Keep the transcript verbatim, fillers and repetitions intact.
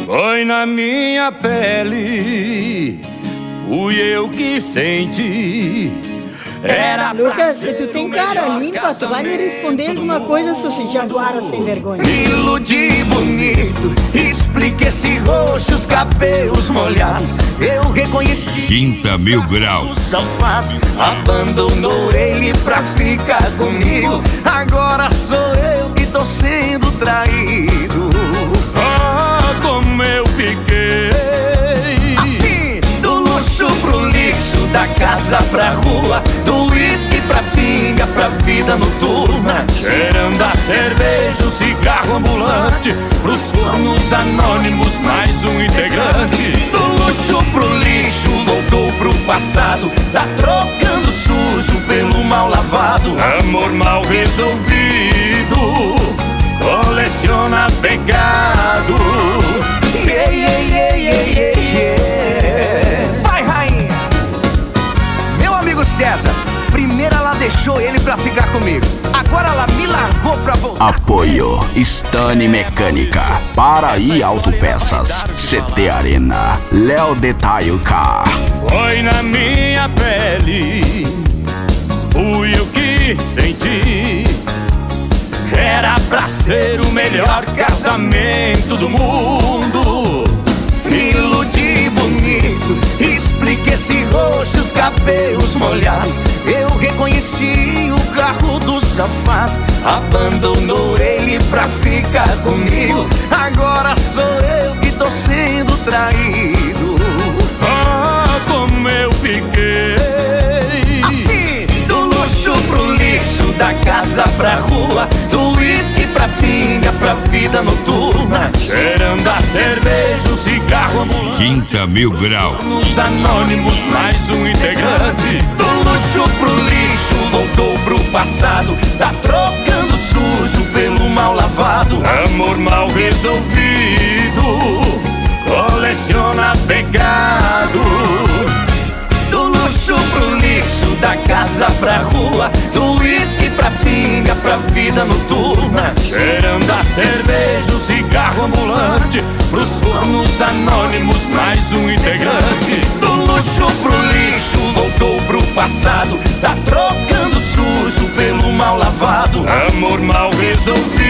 Foi na minha pele, fui eu que senti. Era Lucas, se tu tem cara limpa, tu vai me responder alguma coisa, seu jaguara sem vergonha. Me iludi bonito, explique esse rosto, os cabelos molhados. Eu reconheci Quinta Mil Grau. o safado abandonou ele pra ficar comigo. Agora sou eu que tô sendo traído. Ah, como eu fiquei Assim, do luxo pro lixo, da casa pra rua, do uísque pra pinga, pra vida noturna, cheirando a cerveja, o cigarro ambulante, pros fornos anônimos, mais um integrante. Do luxo pro lixo, voltou pro passado, tá trocando sujo pelo mal lavado. Amor mal resolvido, coleciona pecado. Yeah, yeah, yeah, yeah, yeah, yeah. vai, rainha. Meu amigo César, primeiro ela deixou ele pra ficar comigo. Agora ela me largou pra voltar. Apoio Stani Mecânica, Paraí Autopeças, C T Arena, Léo Detail Car. Foi na minha pele, fui eu que senti. Era pra ser o melhor casamento do mundo. Me iludi bonito, explique esse rosto, os cabelos molhados. Eu reconheci o carro do safado, abandonou ele pra ficar comigo. Agora sou eu que tô sendo traído. Ah, como eu fiquei Assim, do luxo pro lixo, da casa pra rua, do uísque pra pinga, pra vida noturna, cheirando a cerveja, o cigarro ambulante. Quinta Mil Grau. Nos anônimos, mais um integrante. Do luxo pro lixo, voltou pro passado, tá trocando sujo pelo mal lavado. Amor mal resolvido, coleciona pecado. Do luxo pro lixo, da casa pra rua, do uísque pra pinga, pra vida noturna, cheirando a cerveja, o cigarro ambulante, pros fornos anônimos, mais um integrante. Do luxo pro lixo, voltou pro passado, tá trocando sujo pelo mal lavado. Amor mal resolvido,